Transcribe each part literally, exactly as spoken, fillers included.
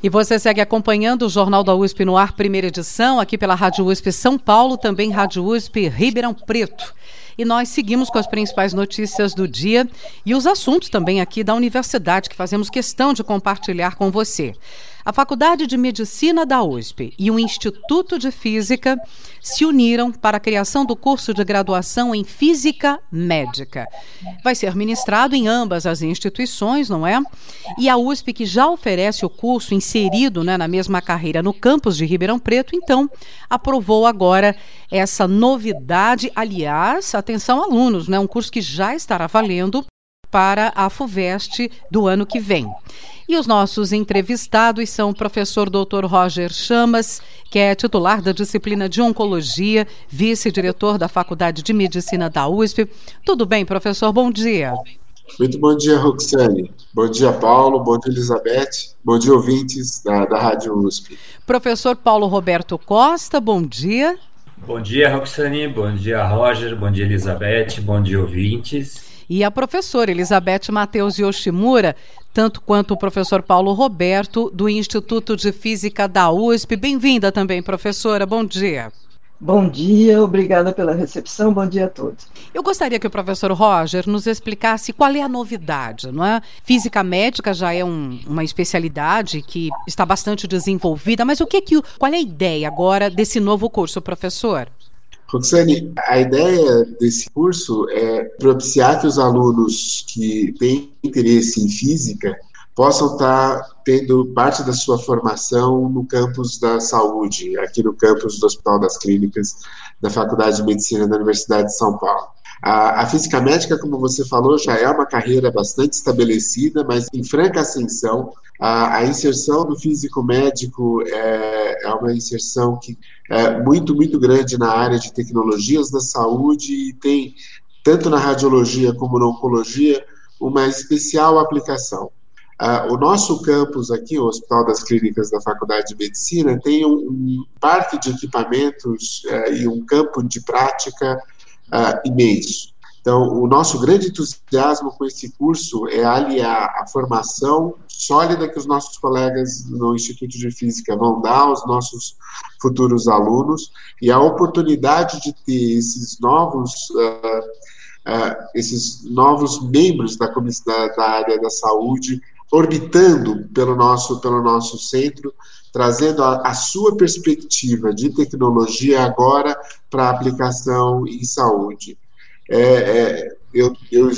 E você segue acompanhando o Jornal da U S P no ar, primeira edição, aqui pela Rádio U S P São Paulo, também Rádio U S P Ribeirão Preto. E nós seguimos com as principais notícias do dia e os assuntos também aqui da universidade que fazemos questão de compartilhar com você. A Faculdade de Medicina da U S P e o Instituto de Física se uniram para a criação do curso de graduação em Física Médica. Vai ser ministrado em ambas as instituições, não é? E a U S P, que já oferece o curso inserido, né, na mesma carreira no campus de Ribeirão Preto, então aprovou agora essa novidade. Aliás, atenção alunos, né, um curso que já estará valendo para a FUVEST do ano que vem. E os nossos entrevistados são o professor doutor Roger Chamas, que é titular da disciplina de Oncologia, vice-diretor da Faculdade de Medicina da U S P. Tudo bem, professor? Bom dia. Muito bom dia, Roxane. Bom dia, Paulo. Bom dia, Elizabeth. Bom dia, ouvintes da, da Rádio U S P. Professor Paulo Roberto Costa, bom dia. Bom dia, Roxane. Bom dia, Roger. Bom dia, Elizabeth. Bom dia, ouvintes. E a professora Elizabeth Matheus Yoshimura, tanto quanto o professor Paulo Roberto, do Instituto de Física da U S P. Bem-vinda também, professora. Bom dia. Bom dia, obrigada pela recepção, bom dia a todos. Eu gostaria que o professor Roger nos explicasse qual é a novidade, não é? Física médica já é um, uma especialidade que está bastante desenvolvida, mas o que é que, qual é a ideia agora desse novo curso, professor? Roxane, a ideia desse curso é propiciar que os alunos que têm interesse em física possam estar tendo parte da sua formação no campus da saúde, aqui no campus do Hospital das Clínicas da Faculdade de Medicina da Universidade de São Paulo. A, a física médica, como você falou, já é uma carreira bastante estabelecida, mas em franca ascensão. A, a inserção do físico médico é, é uma inserção que é muito, muito grande na área de tecnologias da saúde e tem, tanto na radiologia como na oncologia, uma especial aplicação. Uh, o nosso campus aqui, o Hospital das Clínicas da Faculdade de Medicina, tem um, um parque de equipamentos uh, e um campo de prática uh, imenso. Então, o nosso grande entusiasmo com esse curso é aliar a formação sólida que os nossos colegas no Instituto de Física vão dar aos nossos futuros alunos e a oportunidade de ter esses novos, uh, uh, esses novos membros da, da, da área da saúde orbitando pelo nosso, pelo nosso centro, trazendo a, a sua perspectiva de tecnologia agora para aplicação em saúde. É, é, eu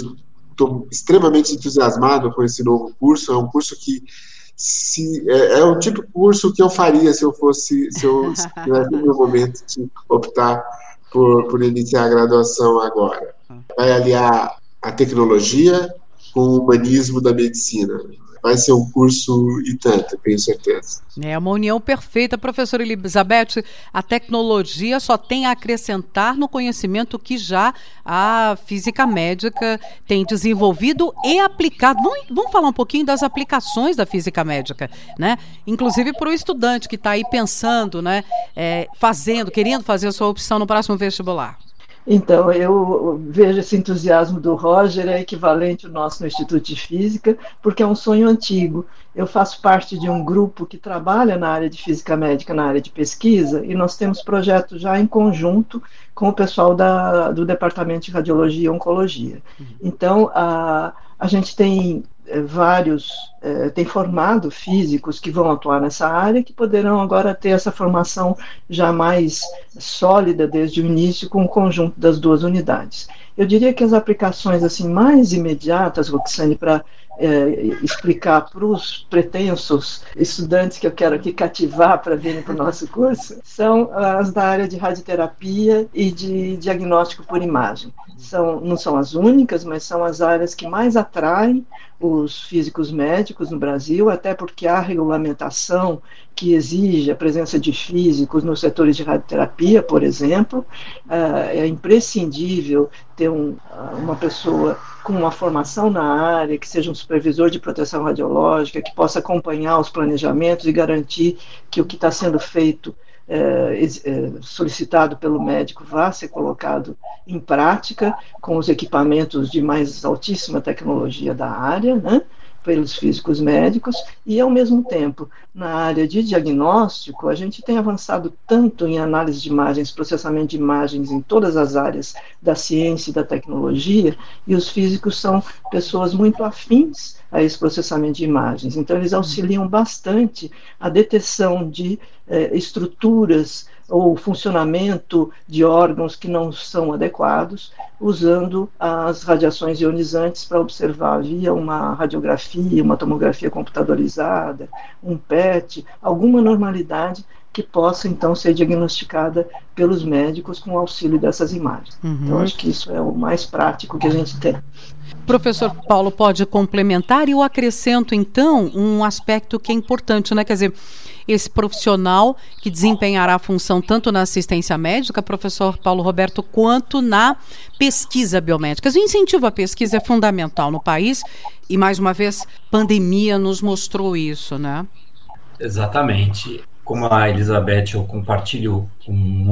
estou extremamente entusiasmado com esse novo curso. É um curso que se, é, é o tipo de curso que eu faria se eu fosse, se eu tivesse no momento de optar por, por iniciar a graduação agora. Vai aliar a tecnologia com o humanismo da medicina. Vai ser um curso e tanto, tenho certeza. É uma união perfeita, professora Elizabeth. A tecnologia só tem a acrescentar no conhecimento que já a física médica tem desenvolvido e aplicado. Vamos, vamos falar um pouquinho das aplicações da física médica, né? Inclusive para o estudante que está aí pensando, né, é, fazendo, querendo fazer a sua opção no próximo vestibular. Então, eu vejo esse entusiasmo do Roger, é equivalente ao nosso no Instituto de Física, porque é um sonho antigo. Eu faço parte de um grupo que trabalha na área de física médica, na área de pesquisa, e nós temos projetos já em conjunto com o pessoal da, do Departamento de Radiologia e Oncologia. Então, a, a gente tem é, vários, é, tem formado físicos que vão atuar nessa área, que poderão agora ter essa formação já mais sólida desde o início com o conjunto das duas unidades. Eu diria que as aplicações assim, mais imediatas, Roxane, para é, explicar para os pretensos estudantes que eu quero aqui cativar para virem para o nosso curso, são as da área de radioterapia e de diagnóstico por imagem. São, não são as únicas, mas são as áreas que mais atraem os físicos médicos no Brasil, até porque há regulamentação que exige a presença de físicos nos setores de radioterapia, por exemplo. É imprescindível ter um, uma pessoa com uma formação na área, que seja um supervisor de proteção radiológica, que possa acompanhar os planejamentos e garantir que o que está sendo feito, é, é, solicitado pelo médico, vá ser colocado em prática com os equipamentos de mais altíssima tecnologia da área, né? pelos físicos médicos, e, ao mesmo tempo, na área de diagnóstico, a gente tem avançado tanto em análise de imagens, processamento de imagens em todas as áreas da ciência e da tecnologia, e os físicos são pessoas muito afins a esse processamento de imagens. Então, eles auxiliam bastante a detecção de eh, estruturas ou funcionamento de órgãos que não são adequados, usando as radiações ionizantes para observar via uma radiografia, uma tomografia computadorizada, um P E T, alguma normalidade que possa, então, ser diagnosticada pelos médicos com o auxílio dessas imagens. Uhum. Então, acho que isso é o mais prático que a gente tem. Professor Paulo, pode complementar? E eu acrescento, então, um aspecto que é importante, né? Quer dizer, esse profissional que desempenhará a função tanto na assistência médica, professor Paulo Roberto, quanto na pesquisa biomédica. O incentivo à pesquisa é fundamental no país e, mais uma vez, pandemia nos mostrou isso, né? Exatamente. Como a Elizabeth, eu compartilho com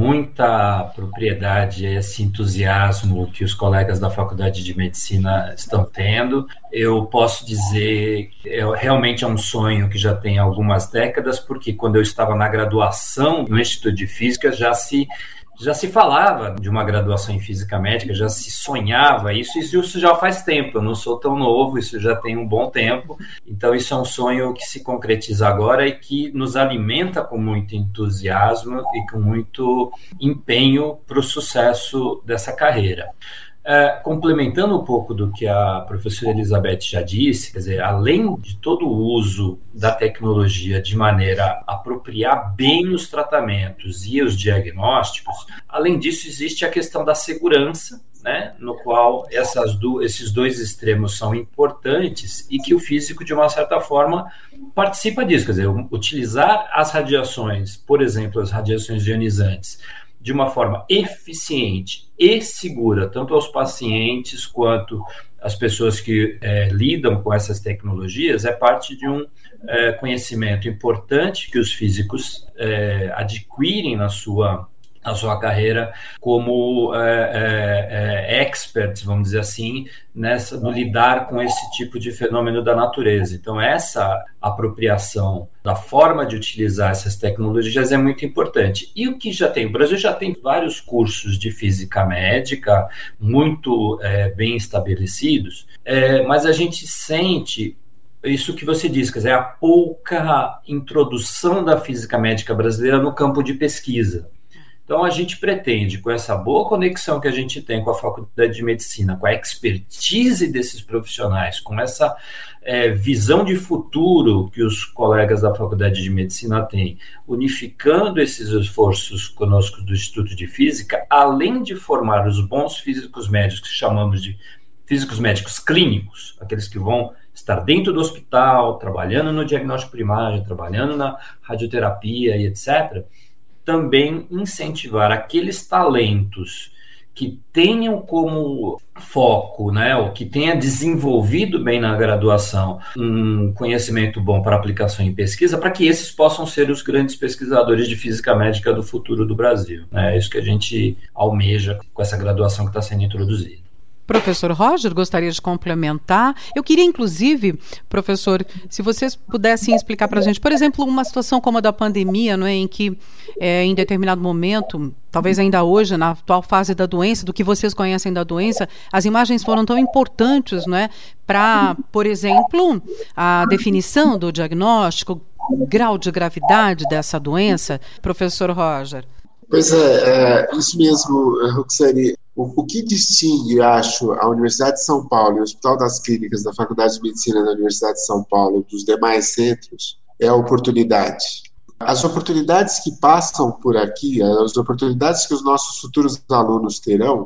muita propriedade esse entusiasmo que os colegas da Faculdade de Medicina estão tendo. Eu posso dizer que é, realmente é um sonho que já tem algumas décadas, porque quando eu estava na graduação no Instituto de Física já se Já se falava de uma graduação em Física Médica, já se sonhava isso, e isso já faz tempo, eu não sou tão novo, isso já tem um bom tempo, então isso é um sonho que se concretiza agora e que nos alimenta com muito entusiasmo e com muito empenho para o sucesso dessa carreira. É, complementando um pouco do que a professora Elizabeth já disse, quer dizer, além de todo o uso da tecnologia de maneira a apropriar bem os tratamentos e os diagnósticos, além disso existe a questão da segurança, né, no qual essas do, esses dois extremos são importantes e que o físico, de uma certa forma, participa disso, quer dizer, utilizar as radiações, por exemplo, as radiações ionizantes, de uma forma eficiente e segura, tanto aos pacientes quanto às pessoas que é, lidam com essas tecnologias, é parte de um é, conhecimento importante que os físicos é, adquirem na sua, na sua carreira como é, é, experts, vamos dizer assim, nessa, no lidar com esse tipo de fenômeno da natureza. Então, essa apropriação da forma de utilizar essas tecnologias é muito importante. E o que já tem? O Brasil já tem vários cursos de física médica muito é, bem estabelecidos, é, mas a gente sente isso que você diz, quer dizer, a pouca introdução da física médica brasileira no campo de pesquisa. Então, a gente pretende, com essa boa conexão que a gente tem com a Faculdade de Medicina, com a expertise desses profissionais, com essa é, visão de futuro que os colegas da Faculdade de Medicina têm, unificando esses esforços conosco do Instituto de Física, além de formar os bons físicos médicos, que chamamos de físicos médicos clínicos, aqueles que vão estar dentro do hospital, trabalhando no diagnóstico primário, trabalhando na radioterapia e etcétera, também incentivar aqueles talentos que tenham como foco, né, ou que tenha desenvolvido bem na graduação um conhecimento bom para aplicação em pesquisa, para que esses possam ser os grandes pesquisadores de física médica do futuro do Brasil. É isso que a gente almeja com essa graduação que está sendo introduzida. Professor Roger, gostaria de complementar. Eu queria, inclusive, professor, se vocês pudessem explicar para a gente, por exemplo, uma situação como a da pandemia, não é, em que, é, em determinado momento, talvez ainda hoje, na atual fase da doença, do que vocês conhecem da doença, as imagens foram tão importantes, não é, para, por exemplo, a definição do diagnóstico, o grau de gravidade dessa doença. Professor Roger. Pois é, é isso mesmo, Roxane. O, o que distingue, acho, a Universidade de São Paulo e o Hospital das Clínicas da Faculdade de Medicina da Universidade de São Paulo dos demais centros é a oportunidade. As oportunidades que passam por aqui, as oportunidades que os nossos futuros alunos terão,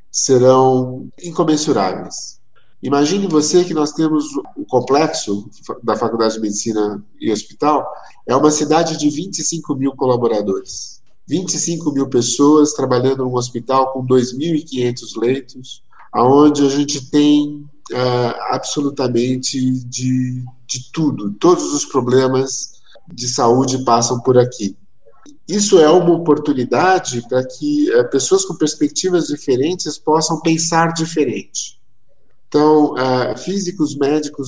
serão incomensuráveis. Imagine você que nós temos o complexo da Faculdade de Medicina e Hospital, é uma cidade de vinte e cinco mil colaboradores. vinte e cinco mil pessoas trabalhando num hospital com dois mil e quinhentos leitos, onde a gente tem uh, absolutamente de, de tudo, todos os problemas de saúde passam por aqui. Isso é uma oportunidade para que uh, pessoas com perspectivas diferentes possam pensar diferente. Então, uh, físicos, médicos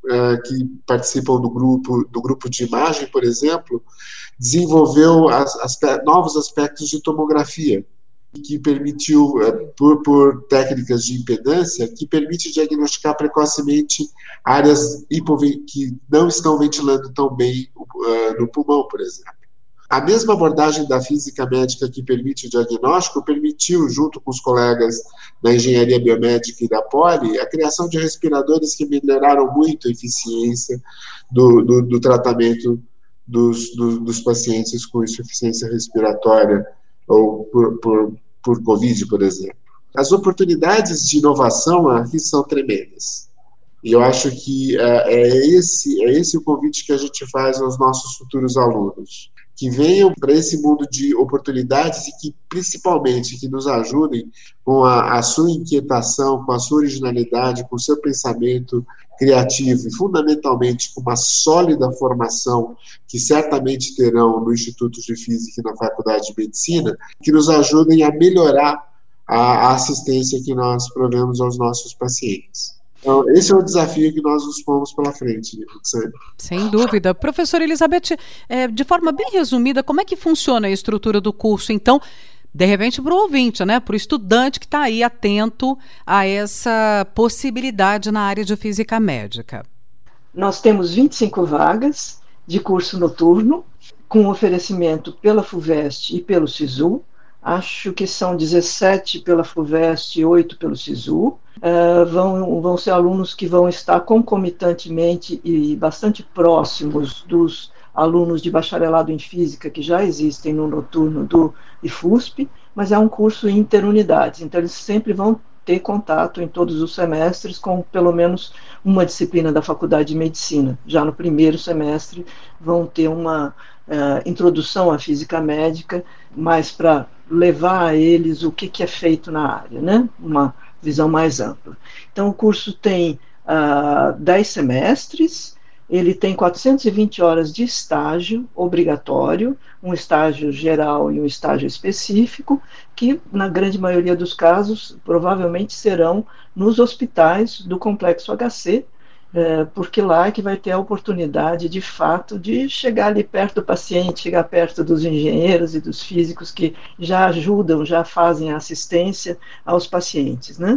uh, que participam do grupo, do grupo de imagem, por exemplo, desenvolveu as, as, novos aspectos de tomografia, que permitiu, por, por técnicas de impedância, que permite diagnosticar precocemente áreas que não estão ventilando tão bem uh, no pulmão, por exemplo. A mesma abordagem da física médica que permite o diagnóstico permitiu, junto com os colegas da engenharia biomédica e da Poli, a criação de respiradores que melhoraram muito a eficiência do, do, do tratamento dos, do, dos pacientes com insuficiência respiratória ou por, por, por Covid, por exemplo. As oportunidades de inovação aqui são tremendas. E eu acho que uh, é, esse, é esse o convite que a gente faz aos nossos futuros alunos, que venham para esse mundo de oportunidades e que, principalmente, que nos ajudem com a, a sua inquietação, com a sua originalidade, com o seu pensamento criativo e, fundamentalmente, com uma sólida formação que certamente terão no Instituto de Física e na Faculdade de Medicina, que nos ajudem a melhorar a, a assistência que nós provemos aos nossos pacientes. Então, esse é o desafio que nós nos pomos pela frente, Roxane. Sem dúvida. Professora Elizabeth, é, de forma bem resumida, como é que funciona a estrutura do curso, então, de repente para o ouvinte, né, para o estudante que está aí atento a essa possibilidade na área de física médica? Nós temos vinte e cinco vagas de curso noturno, com oferecimento pela FUVEST e pelo SISU. Acho que são dezessete pela FUVEST e oito pelo SISU. Uh, vão, vão ser alunos que vão estar concomitantemente e bastante próximos dos alunos de bacharelado em física que já existem no noturno do IFUSP, mas é um curso interunidades, então eles sempre vão ter contato em todos os semestres com pelo menos uma disciplina da Faculdade de Medicina. Já no primeiro semestre vão ter uma uh, introdução à física médica, mais para levar a eles o que, que é feito na área, né? Uma visão mais ampla. Então, o curso tem uh, dez semestres, ele tem quatrocentas e vinte horas de estágio obrigatório, um estágio geral e um estágio específico, que, na grande maioria dos casos, provavelmente serão nos hospitais do Complexo H C, eh, porque lá é que vai ter a oportunidade, de fato, de chegar ali perto do paciente, chegar perto dos engenheiros e dos físicos que já ajudam, já fazem a assistência aos pacientes, né?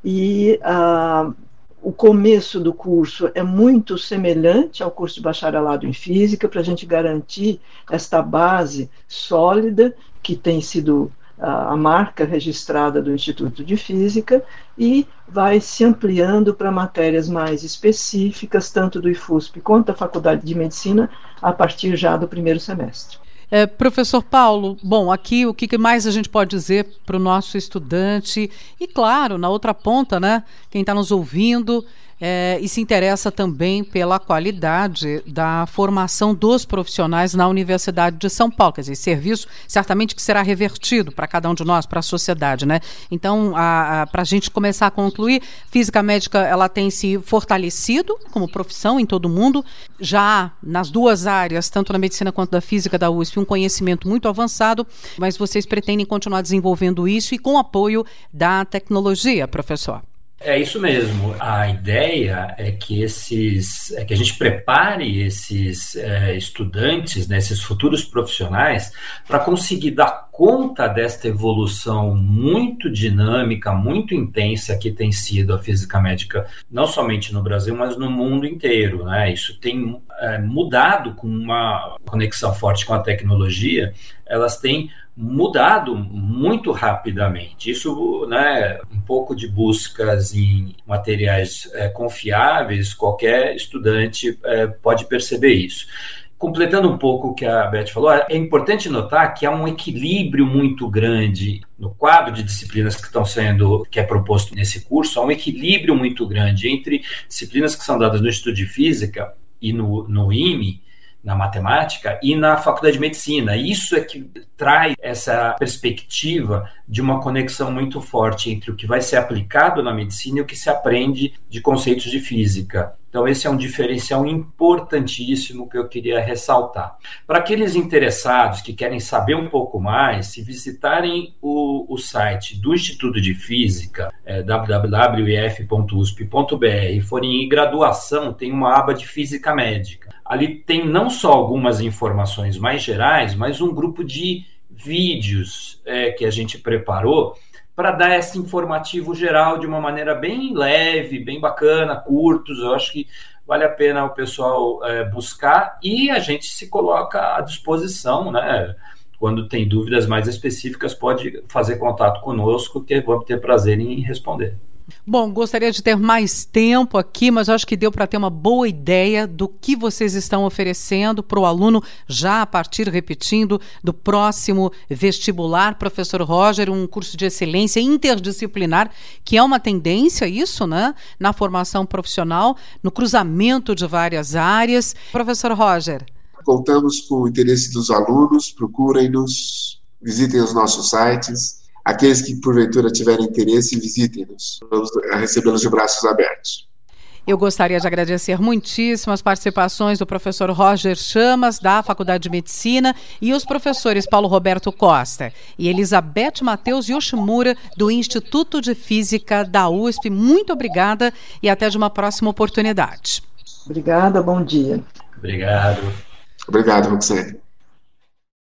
E a O começo do curso é muito semelhante ao curso de bacharelado em física, para a gente garantir esta base sólida, que tem sido a, a marca registrada do Instituto de Física, e vai se ampliando para matérias mais específicas, tanto do IFUSP quanto da Faculdade de Medicina, a partir já do primeiro semestre. É, professor Paulo, bom, aqui o que mais a gente pode dizer para o nosso estudante e, claro, na outra ponta, né, quem está nos ouvindo é, e se interessa também pela qualidade da formação dos profissionais na Universidade de São Paulo, quer dizer, serviço certamente que será revertido para cada um de nós, para a sociedade, né? Então, para a gente começar a concluir, física médica ela tem se fortalecido como profissão em todo o mundo, já há nas duas áreas, tanto na medicina quanto da física da U S P, um conhecimento muito avançado, mas vocês pretendem continuar desenvolvendo isso e com apoio da tecnologia, professor? É isso mesmo. A ideia é que esses, é que a gente prepare esses é, estudantes, né, esses futuros profissionais, para conseguir dar conta desta evolução muito dinâmica, muito intensa que tem sido a física médica, não somente no Brasil, mas no mundo inteiro, né? Isso tem é, mudado com uma conexão forte com a tecnologia. Elas têm mudado muito rapidamente. Isso, né, um pouco de buscas em materiais é, confiáveis, qualquer estudante é, pode perceber isso. Completando um pouco o que a Beth falou, é importante notar que há um equilíbrio muito grande no quadro de disciplinas que estão sendo, que é proposto nesse curso, há um equilíbrio muito grande entre disciplinas que são dadas no Instituto de Física e no, no I M E, na matemática, e na Faculdade de Medicina. Isso é que traz essa perspectiva de uma conexão muito forte entre o que vai ser aplicado na medicina e o que se aprende de conceitos de física. Então, esse é um diferencial importantíssimo que eu queria ressaltar. Para aqueles interessados que querem saber um pouco mais, se visitarem o, o site do Instituto de Física, é, w w w ponto i f ponto u s p ponto b r, e forem em graduação, tem uma aba de Física Médica. Ali tem não só algumas informações mais gerais, mas um grupo de vídeos é, que a gente preparou para dar esse informativo geral de uma maneira bem leve, bem bacana, curtos. Eu acho que vale a pena o pessoal é, buscar, e a gente se coloca à disposição, né? Quando tem dúvidas mais específicas, pode fazer contato conosco, que vamos ter prazer em responder. Bom, gostaria de ter mais tempo aqui, mas acho que deu para ter uma boa ideia do que vocês estão oferecendo para o aluno já a partir, repetindo, do próximo vestibular. Professor Roger, um curso de excelência interdisciplinar, que é uma tendência isso, né? Na formação profissional, no cruzamento de várias áreas. Professor Roger. Contamos com o interesse dos alunos, procurem-nos, visitem os nossos sites. Aqueles que, porventura, tiverem interesse, visitem-nos. Vamos recebê-los de braços abertos. Eu gostaria de agradecer muitíssimo as participações do professor Roger Chamas, da Faculdade de Medicina, e os professores Paulo Roberto Costa e Elizabeth Matheus Yoshimura, do Instituto de Física da U S P. Muito obrigada e até de uma próxima oportunidade. Obrigada, bom dia. Obrigado. Obrigado, Roxane.